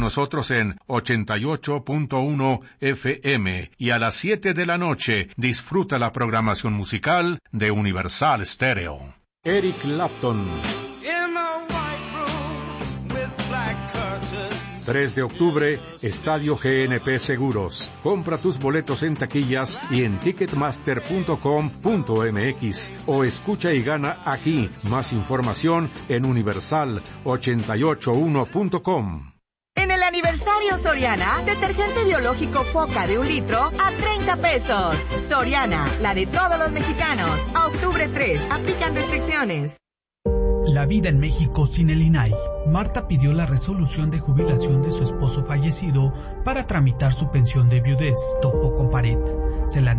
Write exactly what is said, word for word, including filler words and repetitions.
Nosotros en ochenta y ocho punto uno F M y a las siete de la noche disfruta la programación musical de Universal Stereo. Eric Clapton. tres de octubre, Estadio G N P Seguros. Compra tus boletos en taquillas y en ticketmaster punto com punto m x o escucha y gana aquí. Más información en universal ochenta y ocho uno punto com. En el aniversario Soriana, detergente biológico Foca de un litro a treinta pesos. Soriana, la de todos los mexicanos. A octubre tres, aplican restricciones. La vida en México sin el I N A I. Marta pidió la resolución de jubilación de su esposo fallecido para tramitar su pensión de viudez. Topó con pared. Se la